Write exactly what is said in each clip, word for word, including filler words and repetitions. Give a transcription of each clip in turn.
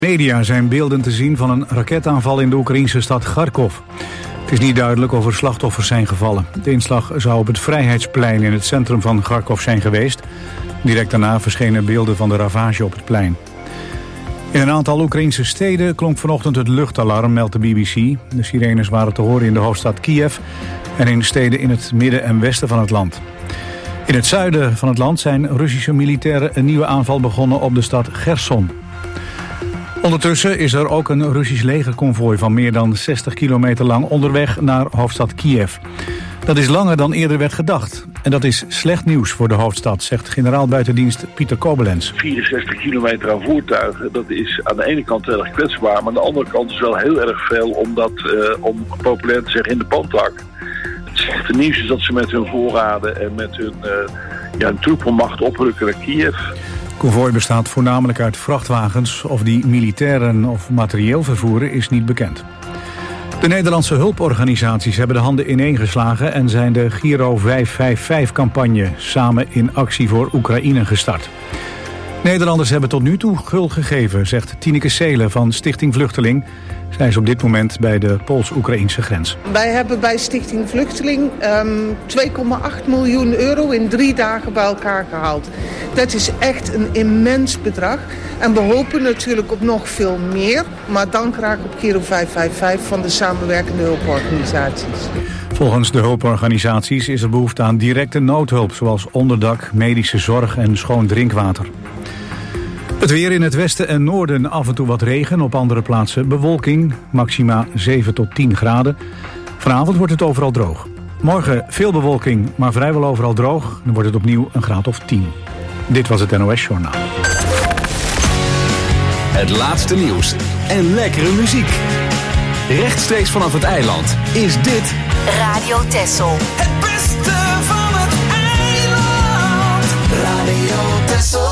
Media zijn beelden te zien van een raketaanval in de Oekraïnse stad Kharkov. Het is niet duidelijk of er slachtoffers zijn gevallen. De inslag zou op het Vrijheidsplein in het centrum van Kharkov zijn geweest. Direct daarna verschenen beelden van de ravage op het plein. In een aantal Oekraïnse steden klonk vanochtend het luchtalarm, meldt de B B C. De sirenes waren te horen in de hoofdstad Kiev en in steden in het midden en westen van het land. In het zuiden van het land zijn Russische militairen een nieuwe aanval begonnen op de stad Gerson. Ondertussen is er ook een Russisch legerconvooi van meer dan zestig kilometer lang onderweg naar hoofdstad Kiev. Dat is langer dan eerder werd gedacht. En dat is slecht nieuws voor de hoofdstad, zegt generaal buitendienst Pieter Kobelens. vierenzestig kilometer aan voertuigen, dat is aan de ene kant heel erg kwetsbaar, maar aan de andere kant is wel heel erg veel om dat, uh, om populair te zeggen, in de pan te hakken. Het slechte nieuws is dat ze met hun voorraden en met hun, uh, ja, hun troepenmacht oprukken naar Kiev. Het konvooi bestaat voornamelijk uit vrachtwagens. Of die militairen of materieel vervoeren is niet bekend. De Nederlandse hulporganisaties hebben de handen ineengeslagen en zijn de Giro vijf vijf vijf-campagne samen in actie voor Oekraïne gestart. Nederlanders hebben tot nu toe guld gegeven, zegt Tineke Seelen van Stichting Vluchteling. Zij is op dit moment bij de Pools-Oekraïnse grens. Wij hebben bij Stichting Vluchteling um, twee komma acht miljoen euro in drie dagen bij elkaar gehaald. Dat is echt een immens bedrag. En we hopen natuurlijk op nog veel meer, maar dan graag op Giro vijf vijf vijf van de samenwerkende hulporganisaties. Volgens de hulporganisaties is er behoefte aan directe noodhulp, zoals onderdak, medische zorg en schoon drinkwater. Het weer in het westen en noorden af en toe wat regen, op andere plaatsen bewolking, maxima zeven tot tien graden. Vanavond wordt het overal droog. Morgen veel bewolking, maar vrijwel overal droog. Dan wordt het opnieuw een graad of tien. Dit was het N O S Journaal. Het laatste nieuws en lekkere muziek. Rechtstreeks vanaf het eiland is dit Radio Texel. Het beste van het eiland. Radio Texel.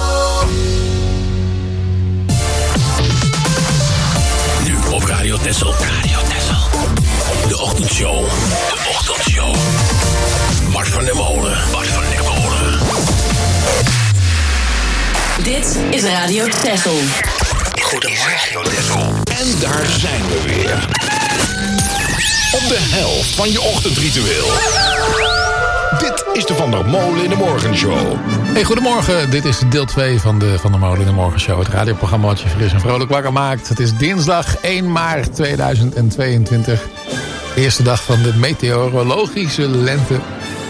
Nu op Radio Texel. Radio Texel. De ochtendshow. De ochtendshow. Bart van der Molen. Bart van der Molen. Dit is Radio Texel. Goedemorgen, Texel. En daar zijn we weer. Op de helft van je ochtendritueel. Dit is de Van der Molen in de Morgenshow. Hey, goedemorgen. Dit is deel twee van de Van der Molen in de Morgenshow. Het radioprogramma wat je fris en vrolijk wakker maakt. Het is dinsdag één maart tweeduizend tweeëntwintig. De eerste dag van de meteorologische lente.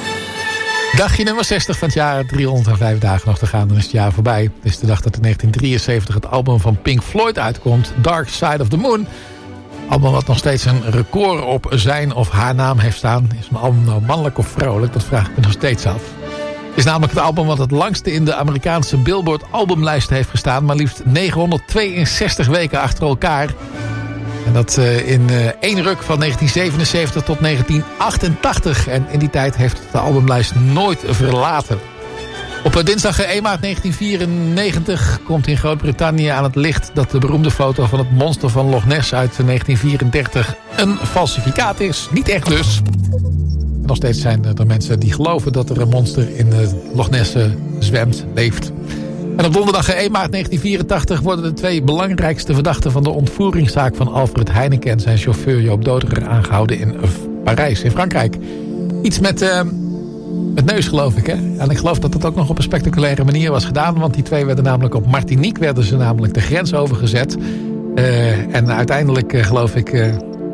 Dagje nummer zestig van het jaar. driehonderdvijf dagen nog te gaan, dan is het jaar voorbij. Het is de dag dat in negentien drieënzeventig het album van Pink Floyd uitkomt. Dark Side of the Moon. Album wat nog steeds een record op zijn of haar naam heeft staan. Is een album nou mannelijk of vrouwelijk? Dat vraag ik me nog steeds af. Het is namelijk het album wat het langste in de Amerikaanse Billboard albumlijst heeft gestaan. Maar liefst negenhonderdtweeënzestig weken achter elkaar. En dat uh, in uh, één ruk van negentien zevenenzeventig tot negentien achtentachtig. En in die tijd heeft de albumlijst nooit verlaten. Op dinsdag één maart negentien vierennegentig komt in Groot-Brittannië aan het licht dat de beroemde foto van het monster van Loch Ness uit negentien vierendertig een falsificaat is. Niet echt dus. En nog steeds zijn er mensen die geloven dat er een monster in Loch Ness zwemt, leeft. En op donderdag één maart negentien vierentachtig worden de twee belangrijkste verdachten van de ontvoeringszaak van Alfred Heineken en zijn chauffeur Joop Doderer aangehouden in Parijs, in Frankrijk. Iets met... Uh, Het neus, geloof ik, hè? En ik geloof dat dat ook nog op een spectaculaire manier was gedaan. Want die twee werden namelijk op Martinique... werden ze namelijk de grens overgezet. Uh, en uiteindelijk, uh, geloof ik... Uh,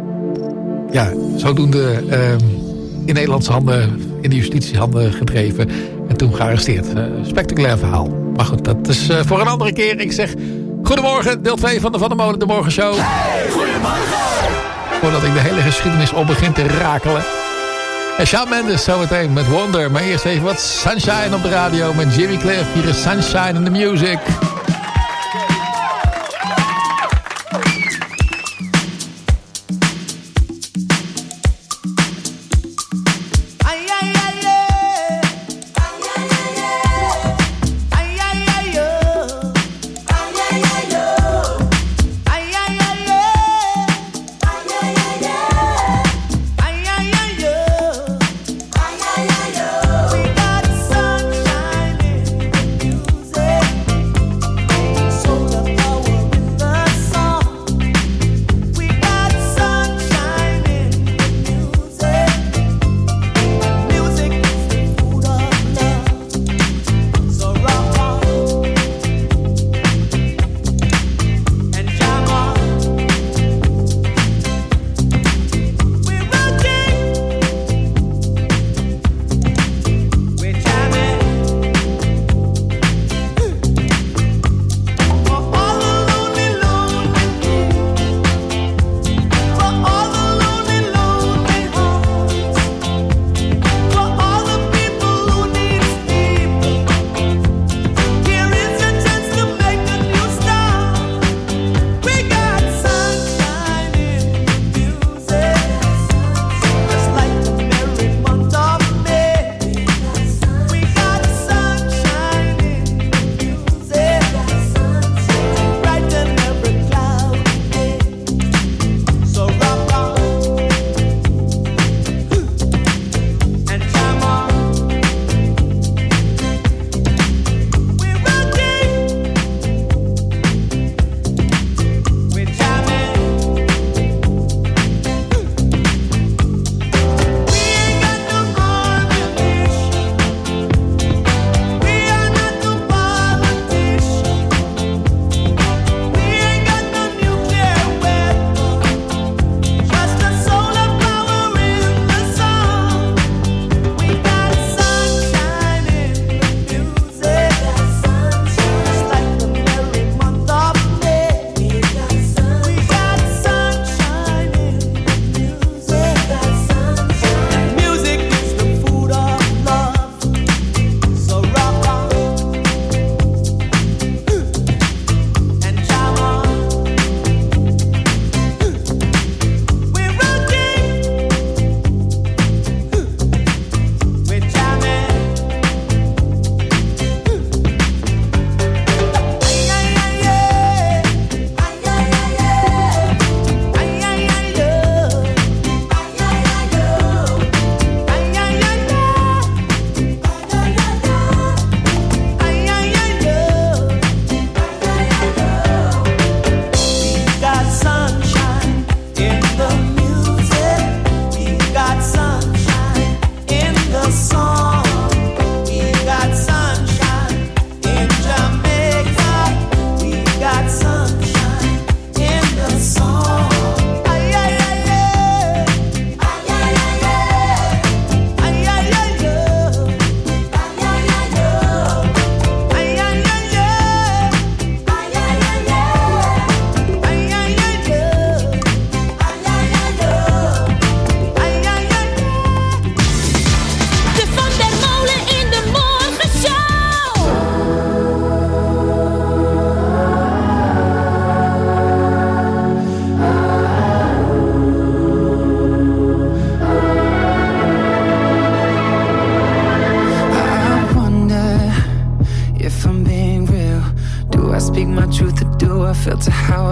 ja, zodoende uh, in Nederlandse handen... in de justitiehanden gedreven. En toen gearresteerd. Uh, spectaculair verhaal. Maar goed, dat is uh, voor een andere keer. Ik zeg, goedemorgen, deel twee van de Van der Molen, de Morgenshow. Hey, goedemorgen! Voordat ik de hele geschiedenis op begin te rakelen... En Shawn Mendes zometeen met Wonder. Maar eerst even wat Sunshine op de radio met Jimmy Cliff. Hier is Sunshine in the Music. We got sunshine in the music.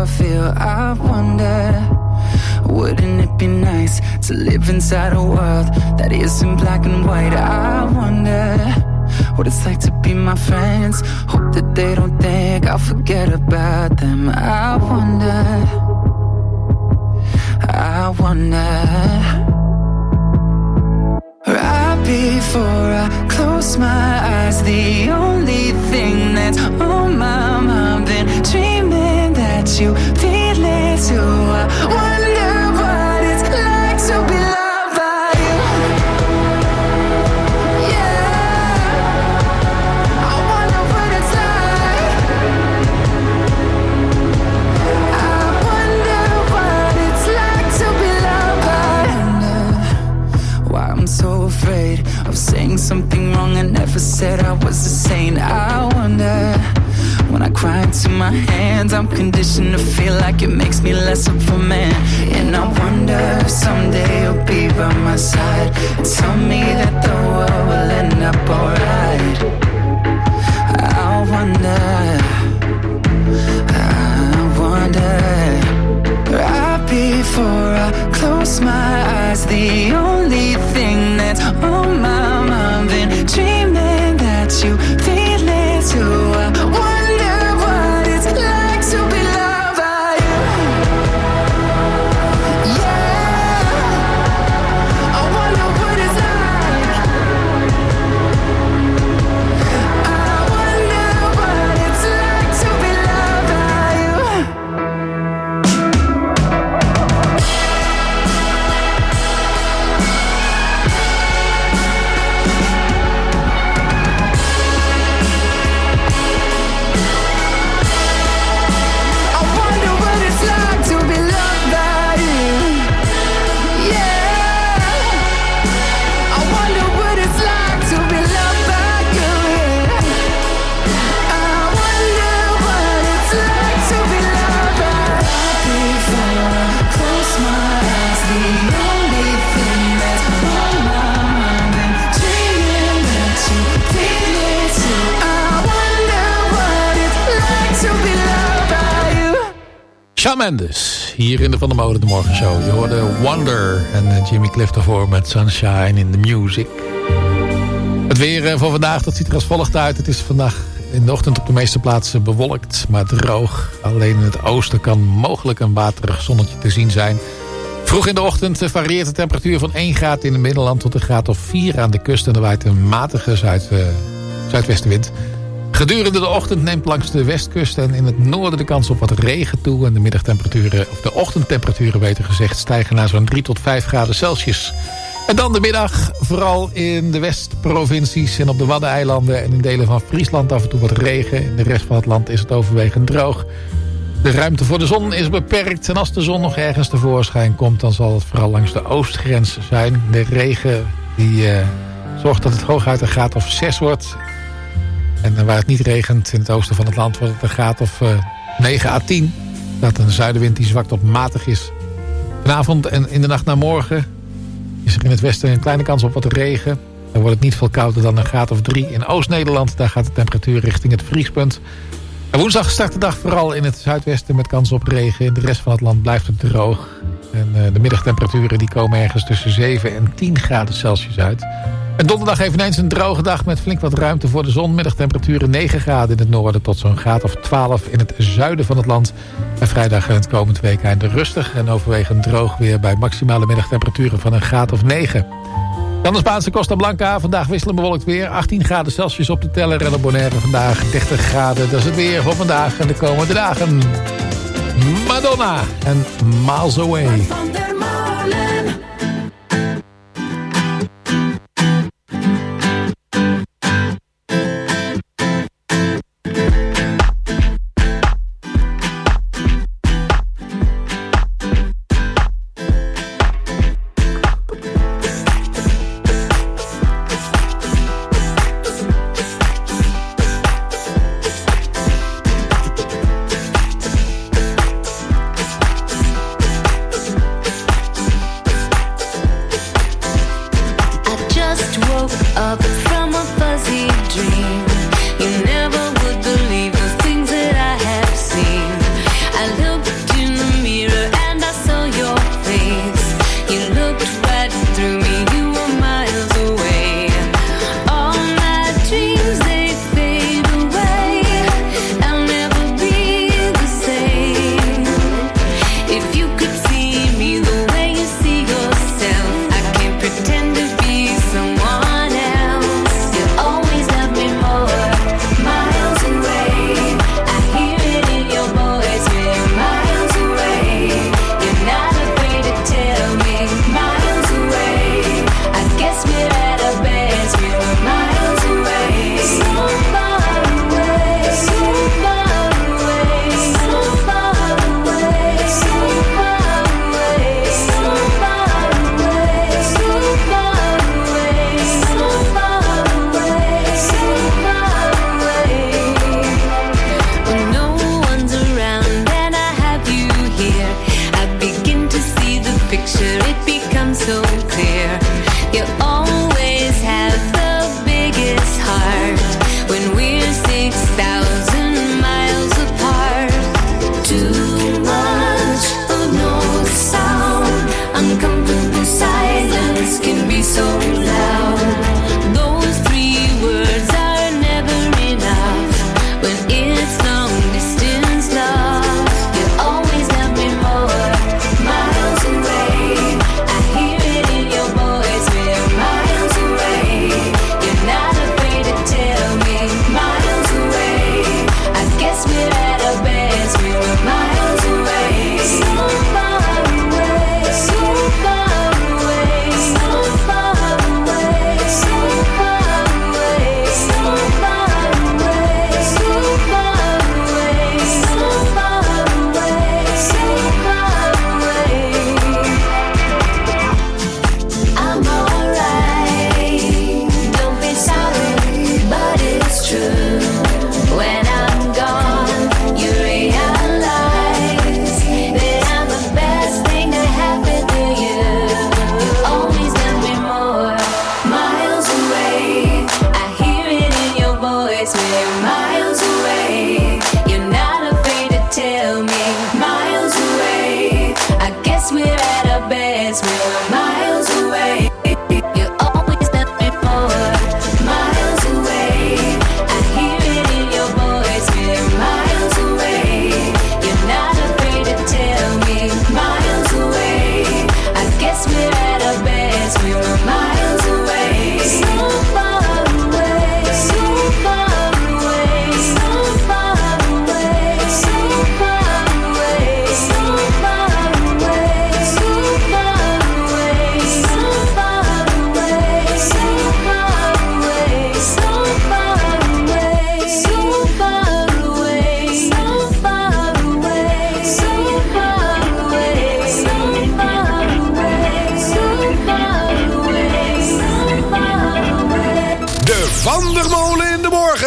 I feel. I wonder, wouldn't it be nice to live inside a world that isn't black and white? I wonder what it's like to be my friends. Hope that they don't think I'll forget about them. I wonder, I wonder. Right before I close my eyes, the only thing that's on my mind, been dreaming that you feel it too. I wonder what it's like to be loved by you. Yeah, I wonder what it's like. I wonder what it's like to be loved by you. Why I'm so afraid of saying something wrong. I never said I was a saint. I wonder, when I cry into my hands, I'm conditioned to feel like it makes me less of a man. And I wonder if someday you'll be by my side, tell me that the world will end up alright. I wonder, I wonder. Right before I close my eyes, the only thing that's on my mind, been dreaming that you feel it too. I wonder what it's like to be loved by you. Yeah, I wonder what it's like. I wonder what it's like to be loved by you. Shawn Mendes, hier in de Van der Molen de Morgenshow. Je hoorde Wonder en uh, Jimmy Cliff ervoor met Sunshine in the Music. Het weer uh, voor vandaag, dat ziet er als volgt uit. Het is vandaag in de ochtend op de meeste plaatsen bewolkt, maar droog. Alleen in het oosten kan mogelijk een waterig zonnetje te zien zijn. Vroeg in de ochtend varieert de temperatuur van één graad in het Middenland tot een graad of vier aan de kust. En er waait een matige zuid, uh, zuidwestenwind. Gedurende de ochtend neemt langs de westkust en in het noorden de kans op wat regen toe. En de middagtemperaturen, of de ochtendtemperaturen beter gezegd, stijgen naar zo'n drie tot vijf graden Celsius. En dan de middag, vooral in de Westprovincies en op de Waddeneilanden en in delen van Friesland af en toe wat regen. In de rest van het land is het overwegend droog. De ruimte voor de zon is beperkt en als de zon nog ergens tevoorschijn komt, dan zal het vooral langs de oostgrens zijn. De regen die uh, zorgt dat het hooguit een graad of zes wordt. En waar het niet regent in het oosten van het land wordt het een graad of uh, negen à tien. Dat een zuidenwind die zwak tot matig is. Vanavond en in de nacht naar morgen is er in het westen een kleine kans op wat regen. Dan wordt het niet veel kouder dan een graad of drie. In Oost-Nederland daar gaat de temperatuur richting het vriespunt. En woensdag start de dag vooral in het zuidwesten met kans op regen. In de rest van het land blijft het droog. En uh, de middagtemperaturen die komen ergens tussen zeven en tien graden Celsius uit. En donderdag eveneens een droge dag met flink wat ruimte voor de zon. Middagtemperaturen negen graden in het noorden tot zo'n graad of twaalf in het zuiden van het land. En vrijdag en het komend weekend rustig en overwegend droog weer bij maximale middagtemperaturen van een graad of negen. Dan de Spaanse Costa Blanca. Vandaag wisselend bewolkt weer. achttien graden Celsius op de teller. En op Bonaire vandaag dertig graden. Dat is het weer voor vandaag en de komende dagen. Madonna en Miles Away.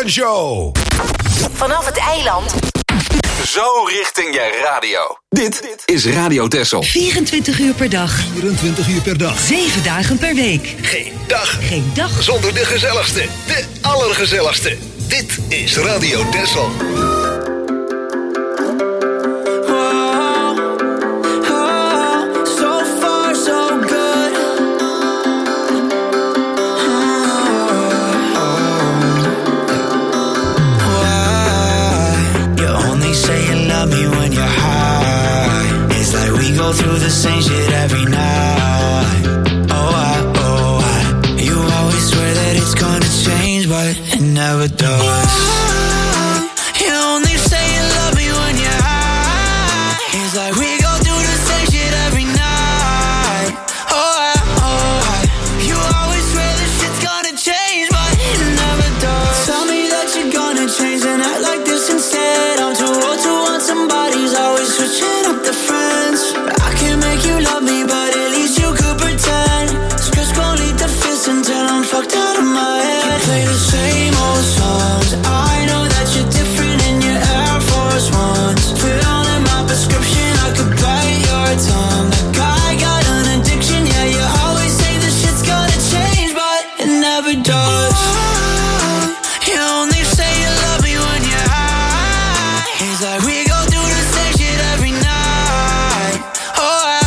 Morgenshow. Vanaf het eiland. Zo richting je radio. Dit is Radio Texel. vierentwintig uur per dag. vierentwintig uur per dag. zeven dagen per week. Geen dag. Geen dag. Zonder de gezelligste. De allergezelligste. Dit is Radio Texel. Go through the same shit every night. Oh, I, oh, I. You always swear that it's gonna change, but it never does. You only say you love me when you're high. It's like we go through the same shit every night. Oh, I, oh, I. You always swear that shit's gonna change, but it never does. Tell me that you're gonna change and act like this instead. I'm too old to want somebody's always switching up the friends. You love me, but at least you could pretend. Stress gon' lead to fist until I'm fucked out of my head. You play the same old songs. I know that you're different in your Air Force Ones. Put on in my prescription, I could bite your tongue. That guy got an addiction, yeah, you always say this shit's gonna change, but it never does. You only say you love me when you're high. It's like we go through the same shit every night. Oh, I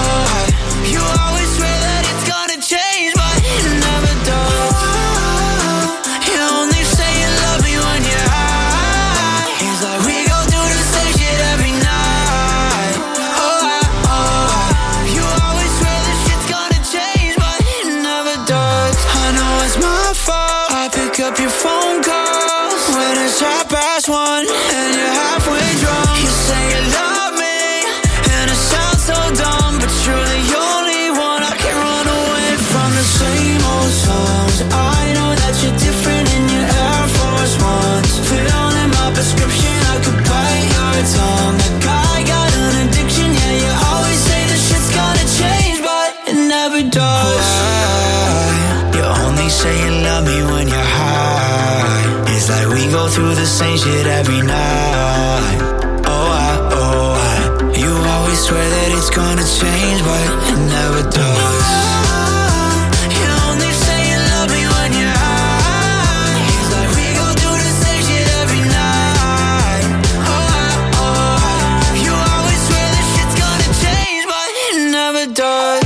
up your phone calls when it's half past one and you're halfway drunk. You say you love me and it sounds so dumb, but you're the only one I can run away from. The same old songs. I know that you're different in your Air Force Ones. Put on in my prescription, I could bite your tongue. That guy got an addiction, yeah, you always say this shit's gonna change, but it never does. You only say you love me when you're high. It's like we go through the same shit every night. Oh, I, oh, I. You always swear that it's gonna change, but it never does. You only say you love me when you're high. It's like we go through the same shit every night. Oh, I, oh, I. You always swear that shit's gonna change, but it never does.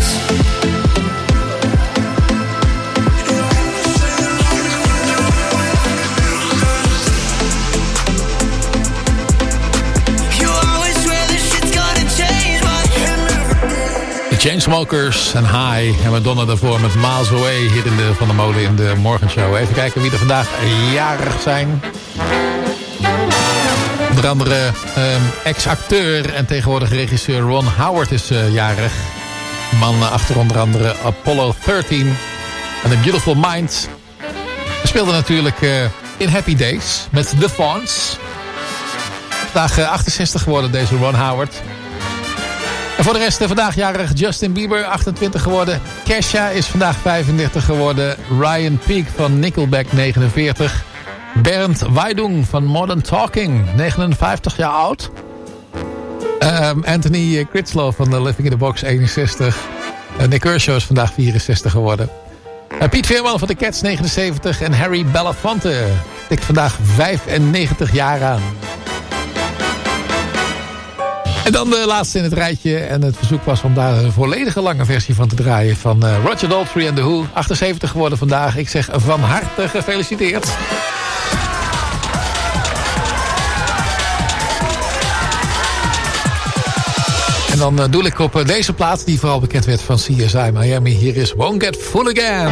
Chainsmokers en High. En Madonna daarvoor met Miles Away hier in de Van der Molen in de Morgenshow. Even kijken wie er vandaag jarig zijn. Onder andere um, ex-acteur en tegenwoordig regisseur Ron Howard is uh, jarig. Man uh, achter onder andere Apollo dertien en The Beautiful Mind. Hij speelde natuurlijk uh, in Happy Days met The Fonz. Vandaag uh, achtenzestig geworden deze Ron Howard. En voor de rest vandaag jarig Justin Bieber, achtentwintig geworden. Kesha is vandaag vijfendertig geworden. Ryan Peake van Nickelback, negenenveertig. Bernd Weidung van Modern Talking, negenenvijftig jaar oud. Um, Anthony Critchlow van The Living in the Box, eenenzestig. Uh, Nick Kershaw is vandaag vierenzestig geworden. Uh, Piet Veerman van de Cats, negenenzeventig. En Harry Belafonte tikt vandaag vijfennegentig jaar aan. En dan de laatste in het rijtje. En het verzoek was om daar een volledige lange versie van te draaien. Van uh, Roger Daltrey en The Who. achtenzeventig geworden vandaag. Ik zeg van harte gefeliciteerd. En dan uh, doe ik op uh, deze plaats die vooral bekend werd van C S I Miami. Hier is Won't Get Full Again.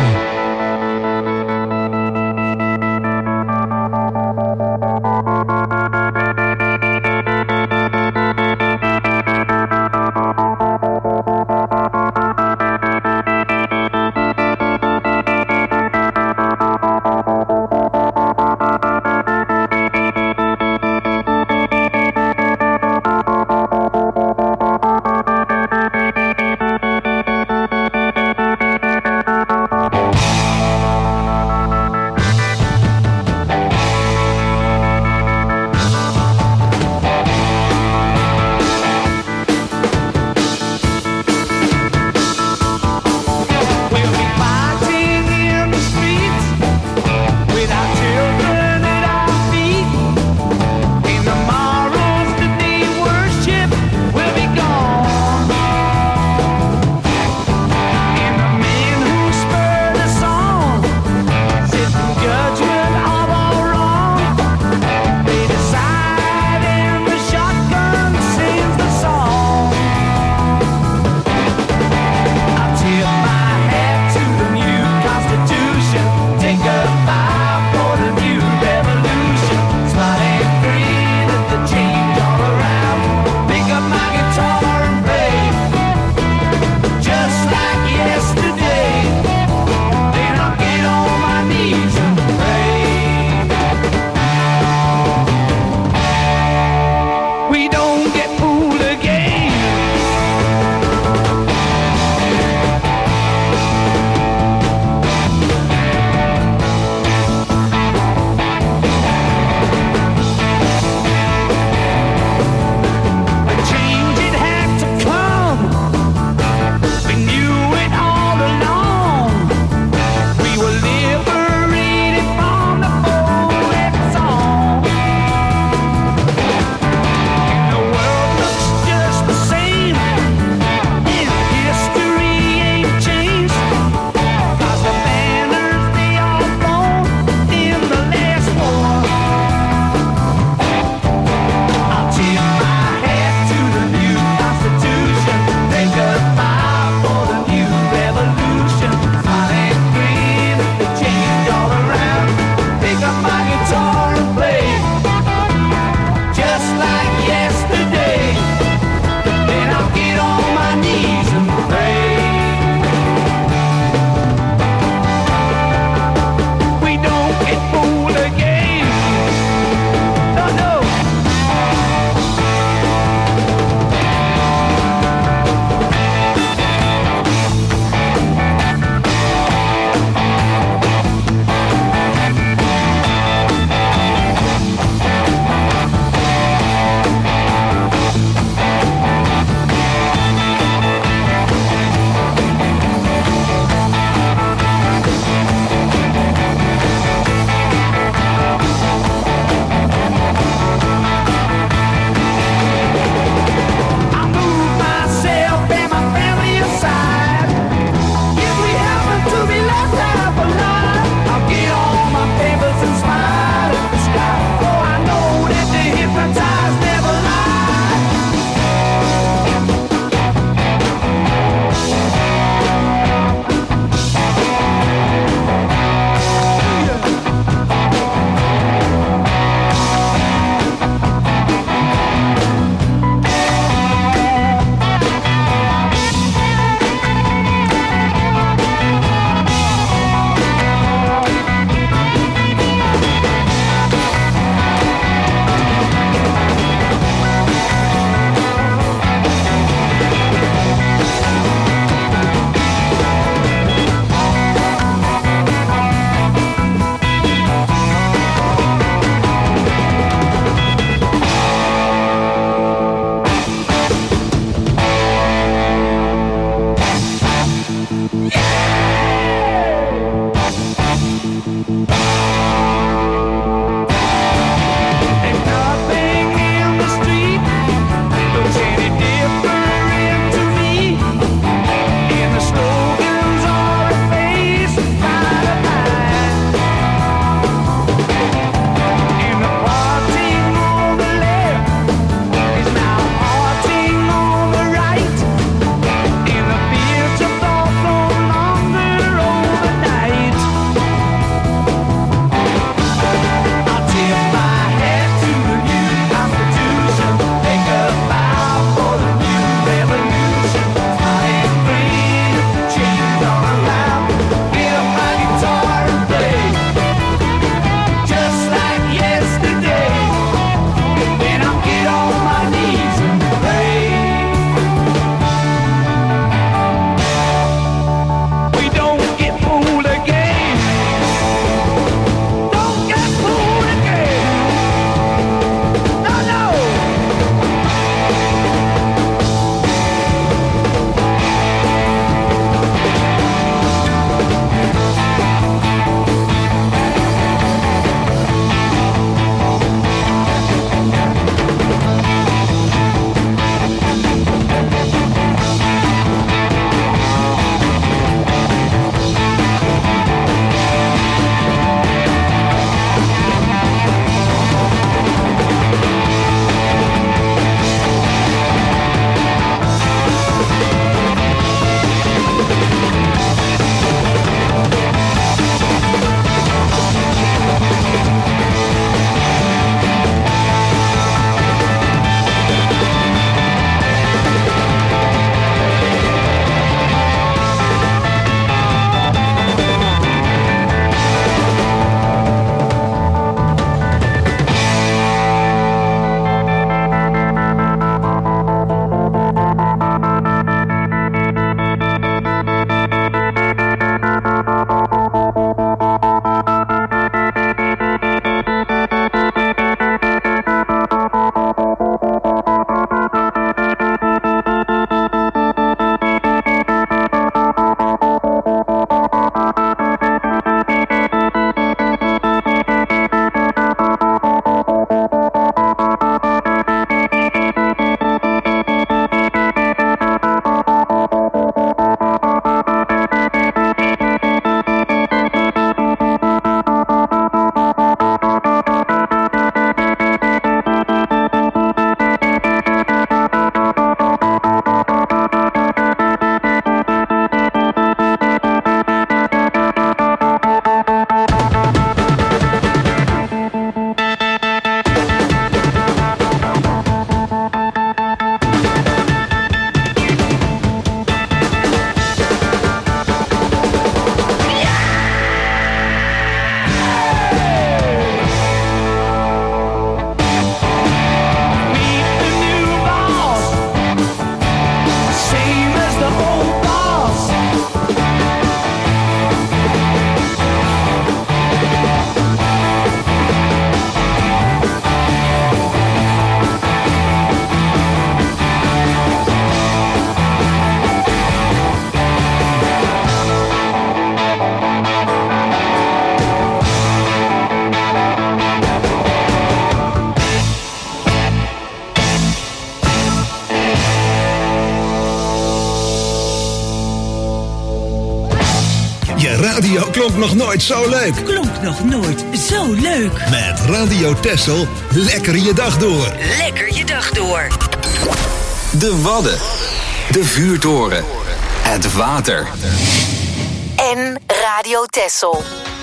Radio klonk nog nooit zo leuk. Klonk nog nooit zo leuk. Met Radio Texel, lekker je dag door. Lekker je dag door. De Wadden. De vuurtoren. Het water. En Radio Texel.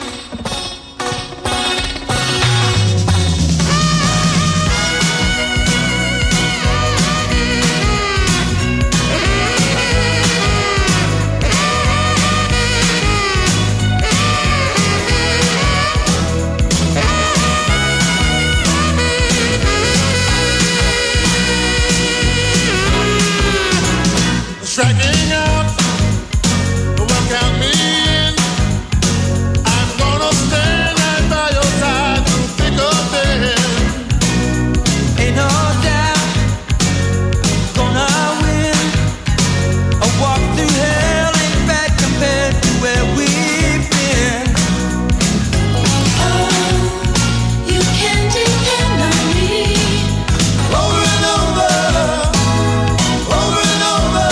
Striking out, well, count me in. I'm gonna stand right by your side through thick or thin. Ain't no doubt, gonna win. A walk through hell ain't bad compared to where we've been. Oh, you can depend on me. Over and over, over and over.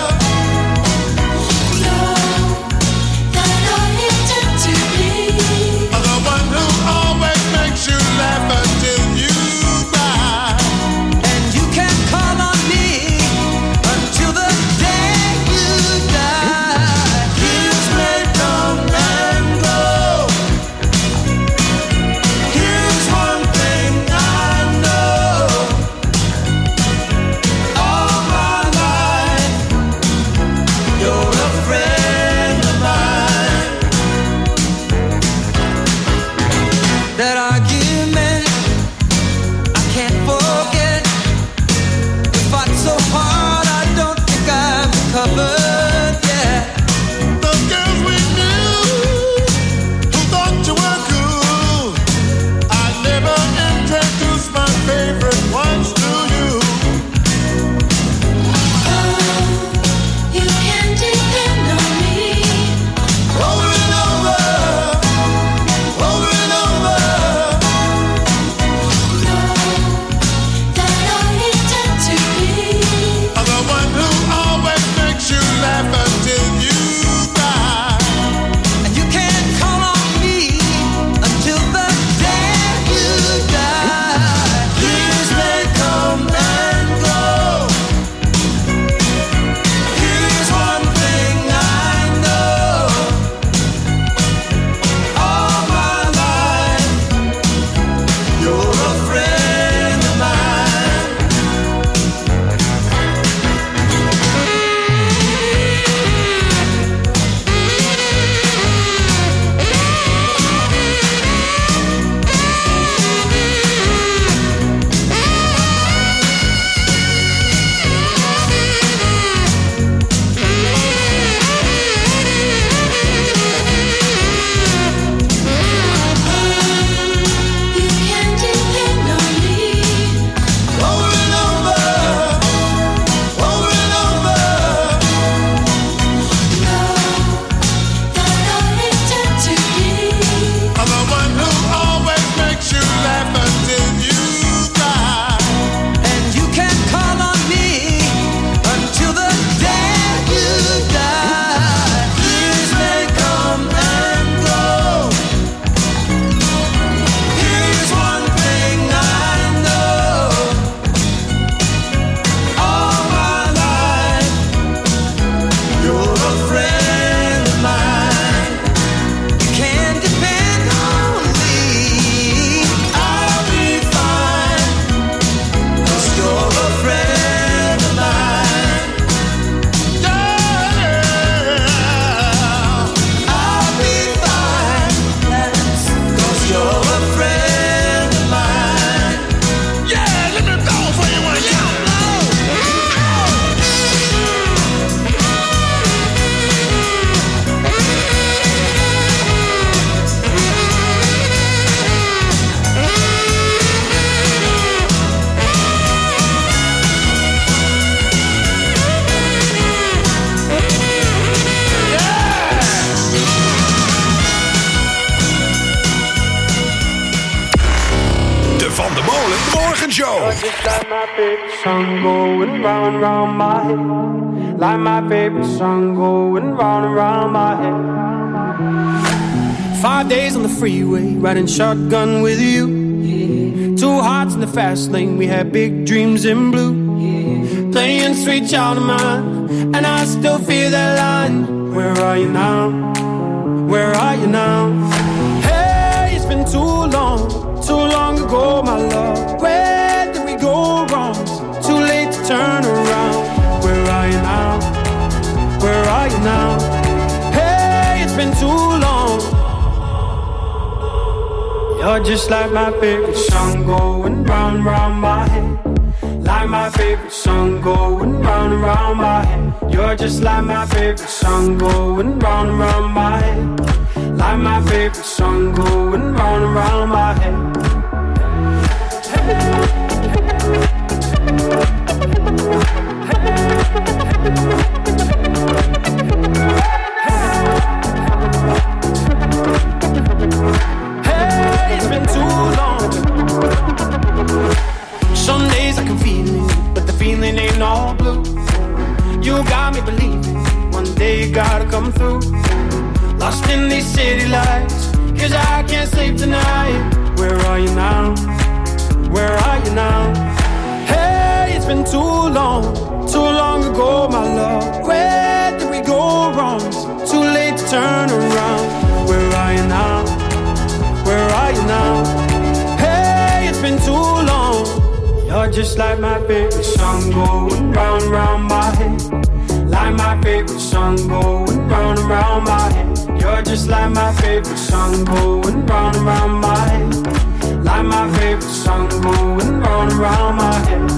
Show. Just like my favorite song going round and round my head. Like my favorite song going round and round my head. Five days on the freeway, riding shotgun with you. Yeah. Two hearts in the fast lane, we had big dreams in blue. Yeah. Playing sweet child of mine, and I still feel that line. Where are you now? Where are you now? Hey, it's been too long, too long ago, my love. Where did we go wrong? Too late to turn around. Where are you now? Where are you now? Hey, it's been too long. You're just like my favorite song going round, round my head. Like my favorite song going round and round my head. You're just like my favorite song going round and round my head. Like my favorite song going round and round my head. Hey, it's been too long. Some days I can feel it, but the feeling ain't all blue. You got me believing one day you gotta come through. Lost in these city lights, cause I can't sleep tonight. Where are you now? Where are you now? Hey, it's been too long, too long ago, my love. Where did we go wrong? Too late to turn around. Where are you now? Where are you now? Hey, it's been too long. You're just like my favorite song going round and round my head. Like my favorite song going round and round my head. You're just like my favorite song going round and round my head. Like my favorite song going round and round my head.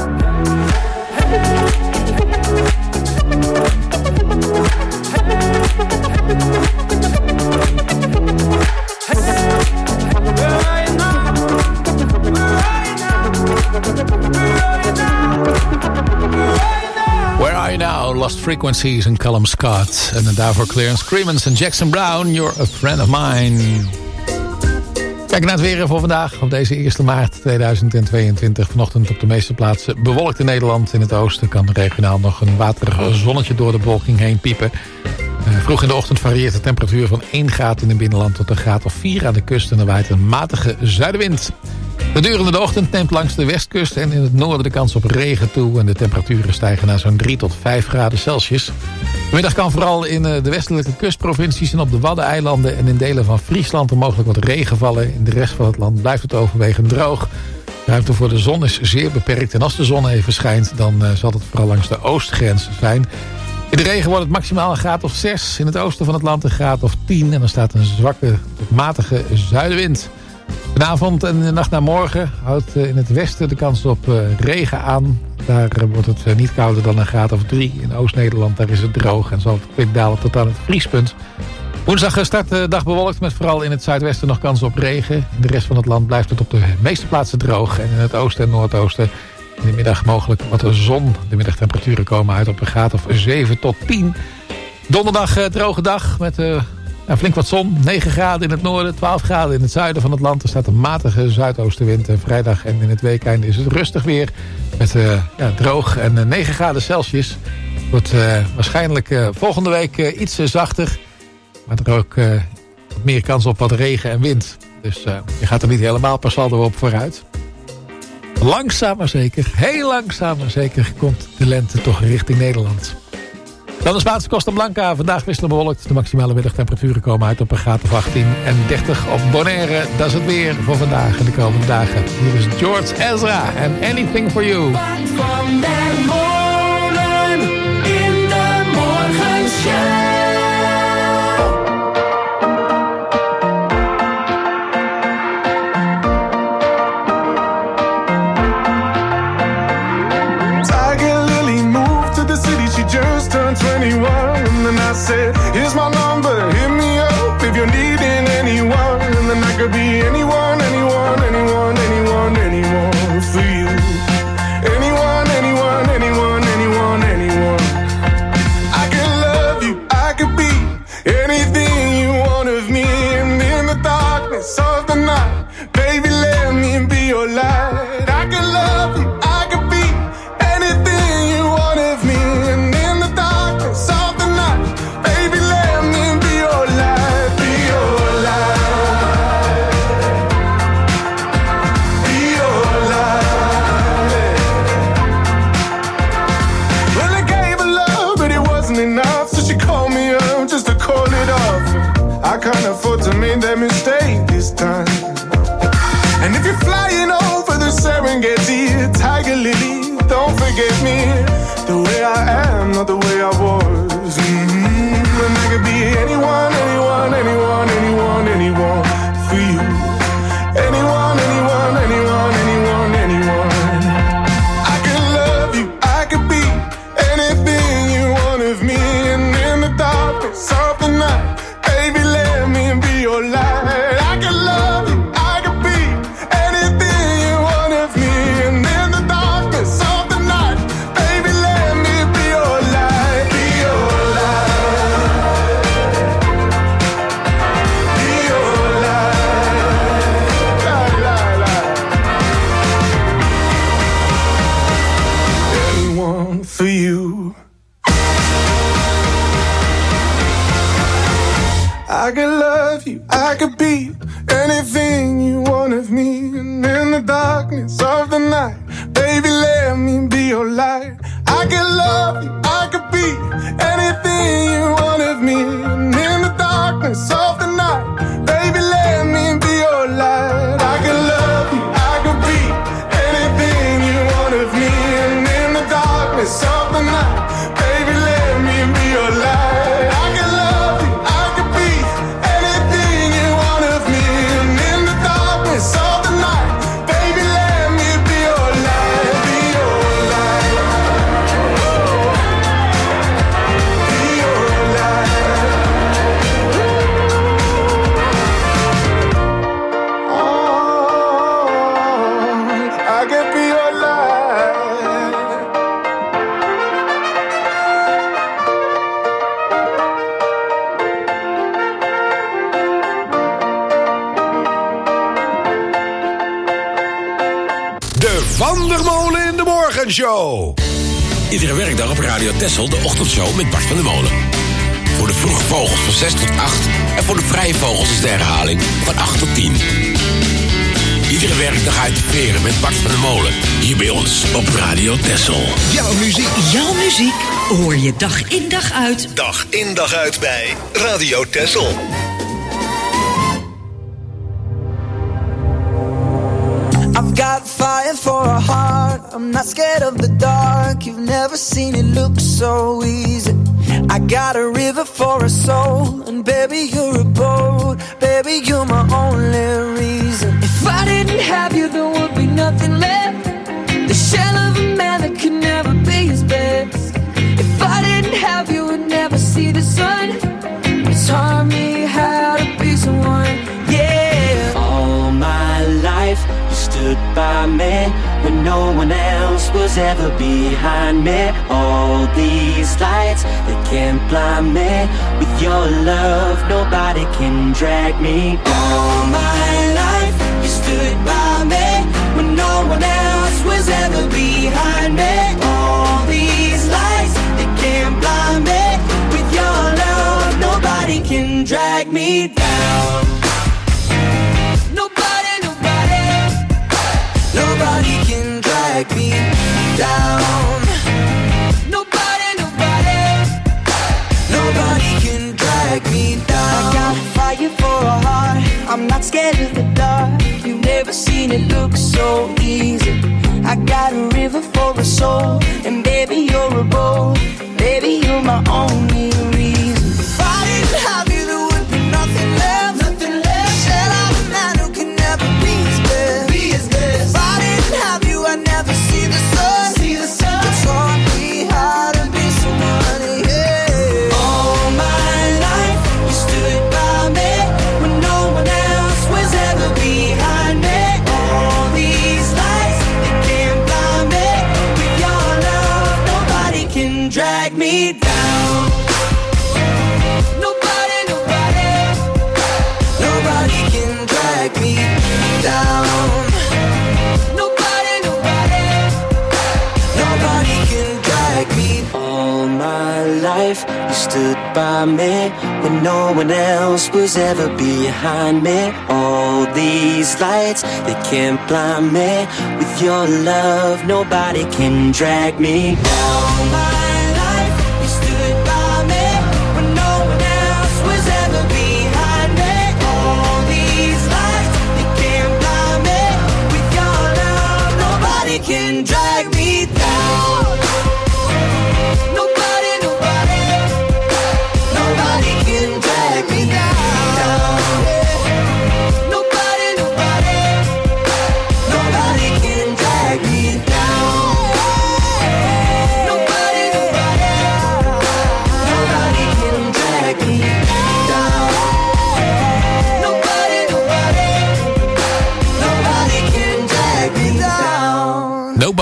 Where Are You Now? Lost Frequencies en Callum Scott. En daarvoor Clarence Creemans en Jackson Brown. You're a Friend of Mine. Kijk naar het weer voor vandaag. Op deze eerste maart tweeduizend tweeëntwintig. Vanochtend op de meeste plaatsen bewolkt in Nederland. In het oosten kan regionaal nog een waterig zonnetje door de bewolking heen piepen. Uh, vroeg in de ochtend varieert de temperatuur van één graad in het binnenland tot een graad of vier aan de kust. En er waait een matige zuidenwind. Gedurende de ochtend neemt langs de westkust en in het noorden de kans op regen toe. En de temperaturen stijgen naar zo'n drie tot vijf graden Celsius. Vanmiddag kan vooral in de westelijke kustprovincies en op de Waddeneilanden en in delen van Friesland er mogelijk wat regen vallen. In de rest van het land blijft het overwegend droog. De ruimte voor de zon is zeer beperkt en als de zon even schijnt dan uh, zal het vooral langs de oostgrens zijn. In de regen wordt het maximaal een graad of zes. In het oosten van het land een graad of tien. En er staat een zwakke tot matige zuidenwind. Vanavond en de nacht naar morgen houdt in het westen de kans op regen aan. Daar wordt het niet kouder dan een graad of drie. In Oost-Nederland daar is het droog en zal het kwik dalen tot aan het vriespunt. Woensdag start de dag bewolkt met vooral in het zuidwesten nog kans op regen. In de rest van het land blijft het op de meeste plaatsen droog. En in het oosten en noordoosten in de middag mogelijk wat zon. De middagtemperaturen komen uit op een graad of zeven tot tien. Donderdag uh, droge dag met uh, ja, flink wat zon. negen graden in het noorden, twaalf graden in het zuiden van het land. Er staat een matige zuidoostenwind. En vrijdag en in het weekend is het rustig weer. Met uh, ja, droog en uh, negen graden Celsius. Wordt uh, waarschijnlijk uh, volgende week uh, iets uh, zachter. Maar er ook uh, meer kans op wat regen en wind. Dus uh, je gaat er niet helemaal per saldo op vooruit. Langzaam maar zeker, heel langzaam maar zeker komt de lente toch richting Nederland. Dan de Spaanse Costa Blanca. Vandaag wisselend bewolkt. De maximale middagtemperaturen komen uit op een graad of achttien en dertig op Bonaire. Dat is het weer voor vandaag en de komende dagen. Hier is George Ezra en Anything for You. From that morning in the morgenshow. twenty-one, and then I said, here's my number, hit me up if you're needing anyone. And then I could be anyone, anyone, anyone, anyone, anyone for you. Anyone, anyone, wasn't enough, so she called me up just to call it off. I can't afford to make that mistake this time. And if you're flying over the Serengeti, Tiger Lily, don't forget me. The way I am, not the way I was. Mm-hmm. And I could be anyone, anyone, anyone, anyone, anyone for you. Anyone, anyone, anyone, anyone, anyone. I could love you, I could be anything you want of me. And in the darkness of the night, baby, let me be your light. I could love you, I could be anything you want of me. And in the darkness of the night, baby, let me be your light. Be your light. Be your light. La, la, la. Anyone for you. I could love you, I could be anything you want of me. And in the darkness of the night, baby, let me be your light. I could love you, I could be anything you want of me. And in the darkness of the night, baby, let me be your light. I could love you, I could be anything you want of me. And in the darkness of the night, baby, let me be your light. I could love you, I could be anything you want of me. And in the darkness of the night, baby, let me be your light. Be your light. Be your light. Oh, I could be your light. De Van der Molen in de Morgenshow. Iedere werkdag op Radio Texel de ochtendshow met Bart van der Molen. Voor de vroege vogels van zes tot acht. En voor de vrije vogels is de herhaling van acht tot tien. Iedere werkdag uit de veren met Bart van der Molen. Hier bij ons op Radio Texel. Jouw muziek. Jouw muziek hoor je dag in dag uit. Dag in dag uit bij Radio Texel. I've got fire for a heart. I'm not scared of the dark. You've never seen it look so easy. I got a river for a soul. And baby, you're a boat. Baby, you're my only reason. If I didn't have you, there would be nothing left. The shell of a man that could never be his best. If I didn't have you, would never see the sun. You taught me how to be someone. Yeah. All my life you stood by me when no one else was ever behind me. All these lights, they can't blind me. With your love, nobody can drag me. All my life you stood by me when no one else was ever behind me. All these lights, they can't blind me. With your love, nobody can drag me down. Nobody can drag me down. Nobody, nobody, nobody can drag me down. I got fire for a heart. I'm not scared of the dark. You've never seen it look so easy. I got a river for a soul. And baby, you're a boat. Baby, you're my only reason. If I didn't have you, there would be nothing left. Nothing left. Shell of a man who can never be his best. Be his best. If I didn't have you, I'd never see the sun. See the sun. You taught me how to be someone. Yeah. All my life, you stood by me when no one else was ever behind me. All these lights, they can't blind me. With your love, nobody can drag me down. Nobody, nobody, nobody can drag me down. Nobody, nobody, nobody can drag me. All my life you stood by me when no one else was ever behind me. All these lights, they can't blind me. With your love, nobody can drag me down. All my life, you stood by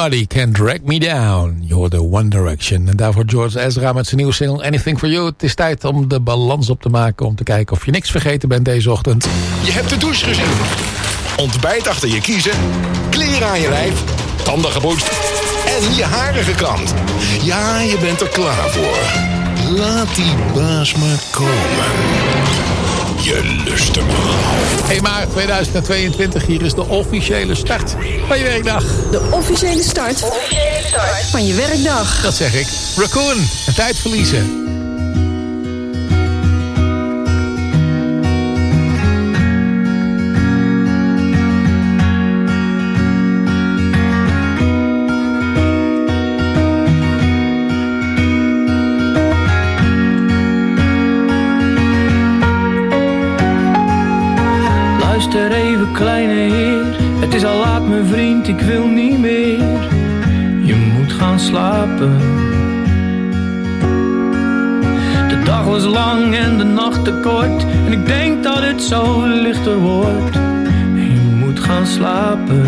Nobody Can Drag Me Down. You're the One Direction. En daarvoor George Ezra met zijn nieuwe single Anything For You. Het is tijd om de balans op te maken. Om te kijken of je niks vergeten bent deze ochtend. Je hebt de douche gezien. Ontbijt achter je kiezen. Kleren aan je lijf. Tanden gepoetst. En je haren gekamd. Ja, je bent er klaar voor. Laat die baas maar komen. Je lust hem al. één maart tweeduizend tweeëntwintig, hier is de officiële start van je werkdag. De officiële start, officiële start. van je werkdag. Dat zeg ik. Raccoon, een tijd verliezen. Luister even, kleine heer, het is al laat mijn vriend, ik wil niet meer. Je moet gaan slapen. De dag was lang en de nacht te kort, en ik denk dat het zo lichter wordt. Je moet gaan slapen.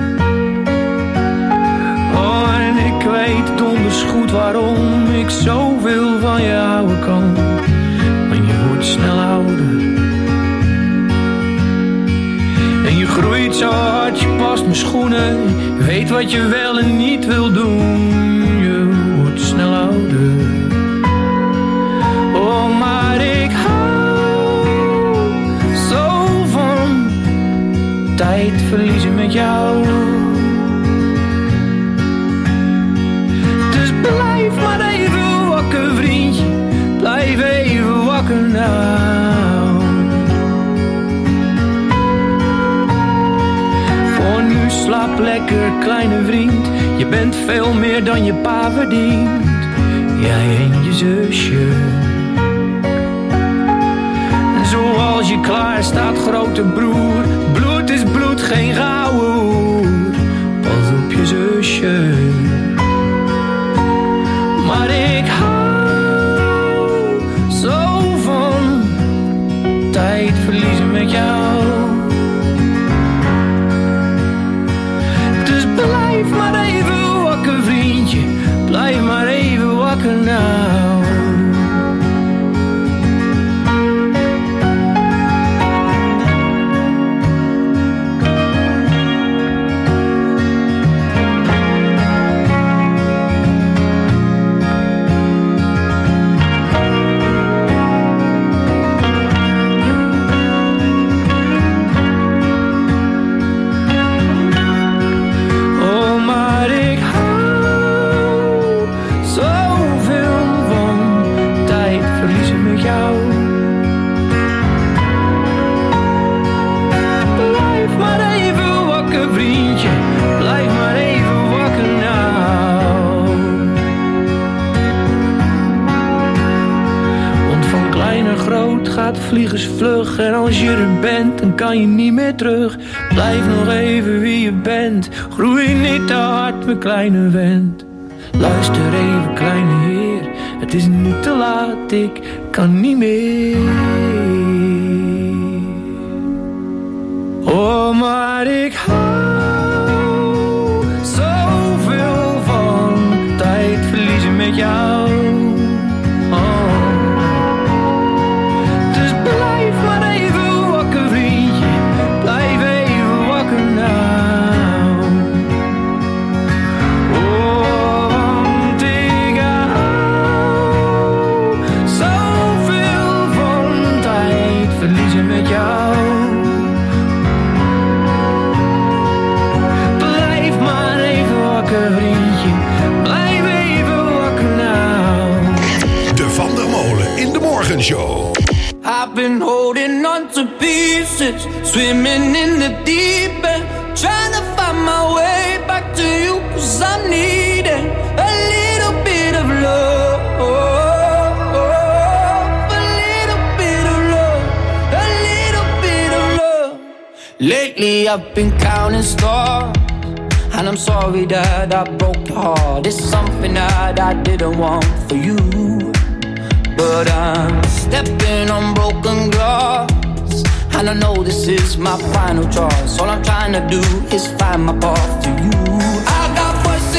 Oh, en ik weet donders goed waarom ik zoveel van je houden kan. Maar je wordt snel ouder. En je groeit zo hard, je past mijn schoenen. Je weet wat je wel en niet wil doen. Je wordt snel ouder. Oh, maar ik hou zo van tijd verliezen met jou. Dus blijf maar even wakker, vriendje. Blijf even wakker nou. Slaap lekker, kleine vriend. Je bent veel meer dan je pa verdient. Jij en je zusje. En zoals je klaar staat, grote broer. Bloed is bloed, geen gouden hoer. Pas op je zusje. Maar ik hou zo van tijd verliezen met jou. Blijf maar even wakker, vriendje. Blijf maar even wakker nou. Vliegensvlug en als je er bent, dan kan je niet meer terug. Blijf nog even wie je bent. Groei niet te hard, mijn kleine vent. Luister even, kleine heer. Het is niet te laat, ik kan niet meer. Oh, maar ik hou zoveel van tijd verliezen met jou. Show. I've been holding on to pieces, swimming in the deep end, trying to find my way back to you, 'cause I'm needing a little bit of love, a little bit of love, a little bit of love. Lately I've been counting stars, and I'm sorry that I broke your heart. It's something that I didn't want for you, but I'm stepping on broken glass, and I know this is my final choice. All I'm trying to do is find my path to you. I got voices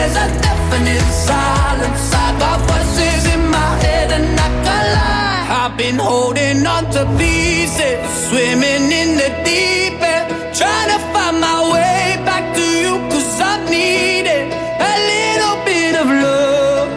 there's a definite silence. I got voices in my head and I can't lie. I've been holding on to pieces, swimming in the deep end, trying to find my way back to you, cause I needed a little bit of love,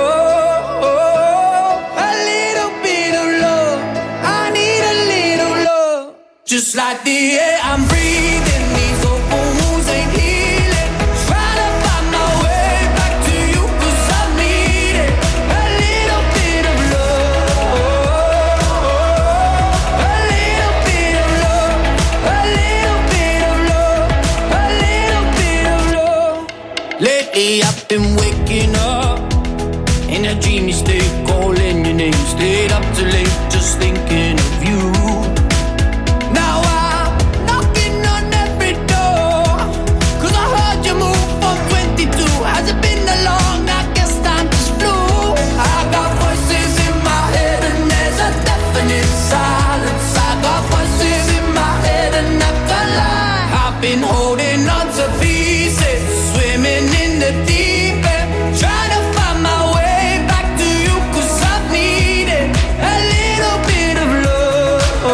a little bit of love. I need a little love, just like the air I'm breathing. These open wounds ain't healing, trying to find my way back to you, cause I needed a little bit of love, a little bit of love, a little bit of love, a little bit of love. Lately I've been waking up in a dreamy state, calling your name, stayed up too late just thinking of you. Now I'm knocking on every door, cause I heard you move from twenty-two. Has it been that long? I guess time just flew. I got voices in my head and there's a definite silence. I got voices in my head and I can't lie. I've been holding on to pieces, swimming in the deep end, trying to find my way back to you, cause I needed a little bit of love,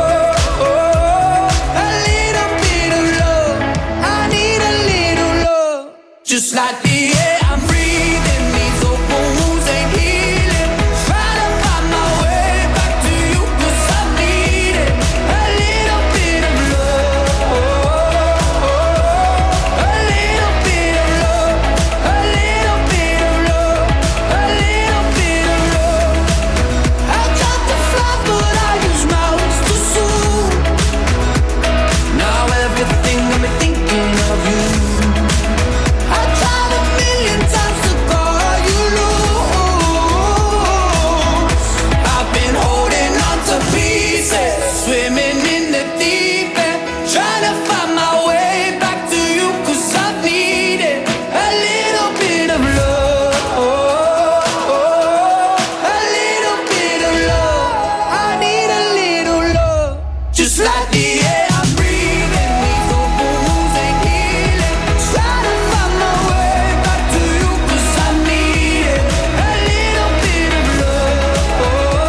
a little bit of love. I need a little love, just like the air I'm breathing. These open wounds ain't healing, trying to find my way back to you, cause I needed a little bit of love, a little bit of love, a little bit of love, a little bit of love. I tried to fly but I used my wings too soon. Now everything got me thinking of you. I tried a million times to call you loose. I've been holding on to pieces, swimming in the deep end, trying to find my way back to you, cause I needed a little bit of love, a little bit of love. I need a little love, just like the air I'm breathing. These open wounds ain't healing, trying to find my way back to you, cause I needed a little bit of love,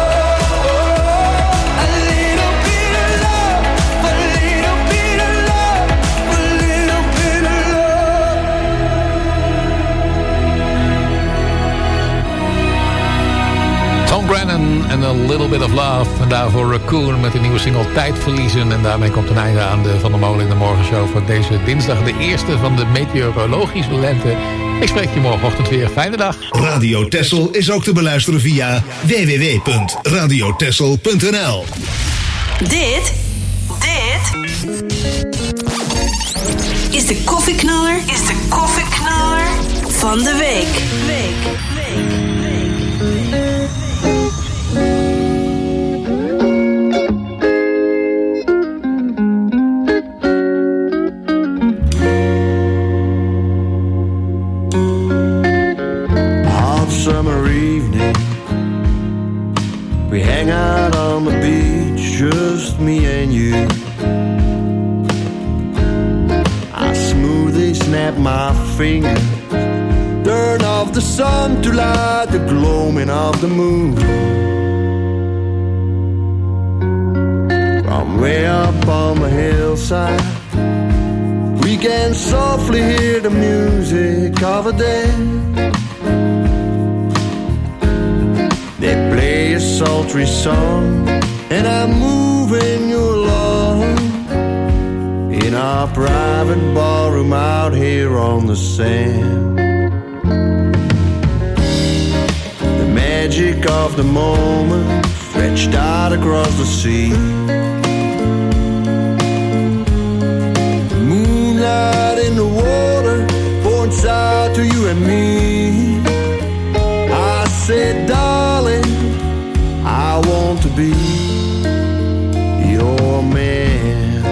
a little bit of love, a little bit of love, a little bit of love. Tom Grennan en A Little Bit of Love. En daarvoor Raccoon met de nieuwe single Tijd Verliezen. En daarmee komt een einde aan de Van der Molen in de Morgenshow voor deze dinsdag. De eerste van de meteorologische lente. Ik spreek je morgenochtend weer. Fijne dag. Radio Texel is ook te beluisteren via w w w punt radio texel punt n l. Dit, dit is de koffieknaller, is de koffieknaller van de week. week. Hot summer evening, we hang out on the beach, just me and you. I smoothly snap my fingers, turn off the sun to light the gloaming of the moon. From way up on the hillside, we can softly hear the music of a day. They play a sultry song, and I'm moving you along in our private ballroom out here on the sand. The magic of the moment stretched out across the sea. Moonlight in the water points out to you and me. I said, darling, I want to be your man.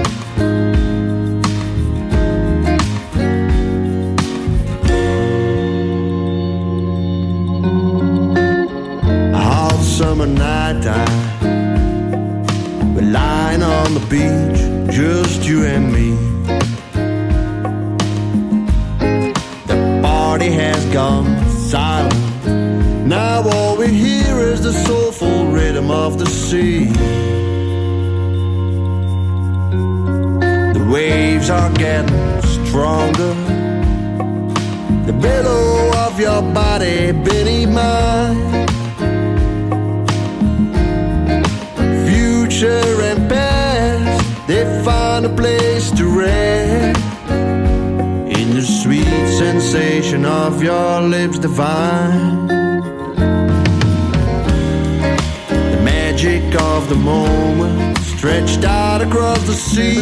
Hot summer nighttime, we're lying on the beach, just you and me. The party has gone silent. Now all we hear is the soulful rhythm of the sea. The waves are getting stronger. The billow of your body beneath mine. Future and past, they find a place to rest. In the sweet sensation of your lips divine. The magic of the moment stretched out across the sea.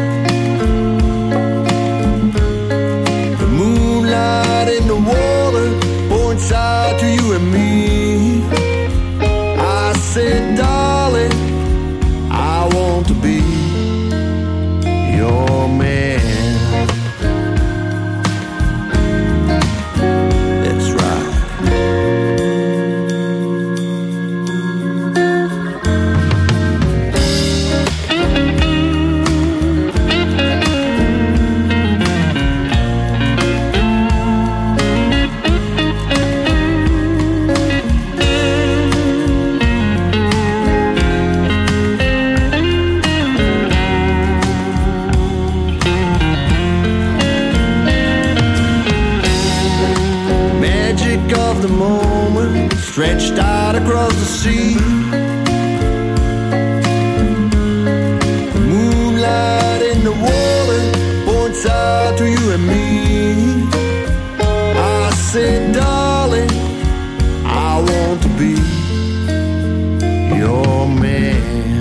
The moonlight in the water points out to you and me. I said, darling, I want to be your man. That's right. Of the moment stretched out across the sea. The moonlight in the water points out to you and me. I said, darling, I want to be your man.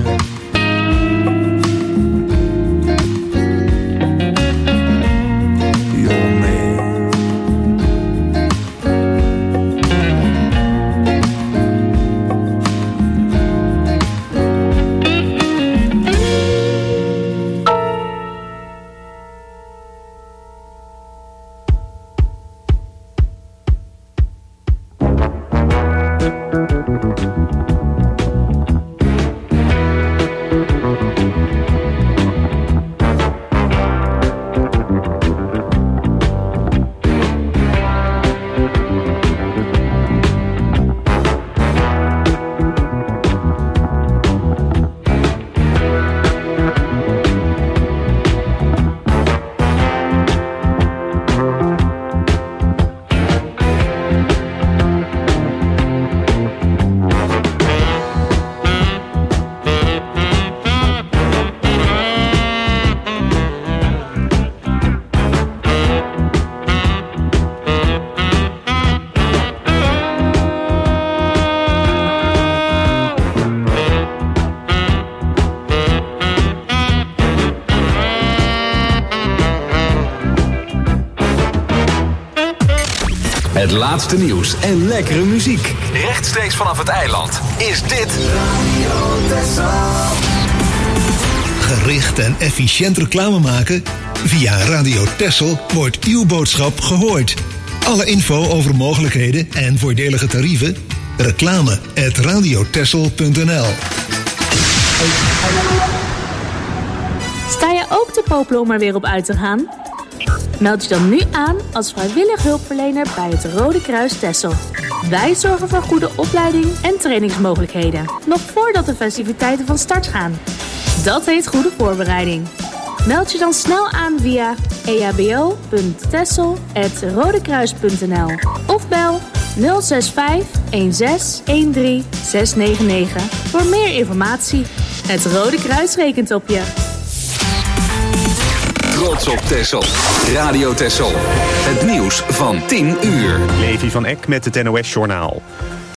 Het laatste nieuws en lekkere muziek. Rechtstreeks vanaf het eiland is dit Radio Texel. Gericht en efficiënt reclame maken? Via Radio Texel wordt uw boodschap gehoord. Alle info over mogelijkheden en voordelige tarieven? Reclame at radiotexel punt n l. Sta je ook te popelen om er weer op uit te gaan? Meld je dan nu aan als vrijwillig hulpverlener bij het Rode Kruis Texel. Wij zorgen voor goede opleiding en trainingsmogelijkheden, nog voordat de festiviteiten van start gaan. Dat heet goede voorbereiding. Meld je dan snel aan via e h b o punt texel apenstaartje rodekruis punt n l of bel nul zes vijf een zes een drie zes negen negen voor meer informatie. Het Rode Kruis rekent op je. Trots op Texel. Radio Texel. Het nieuws van tien uur. Levi van Eck met het N O S Journaal.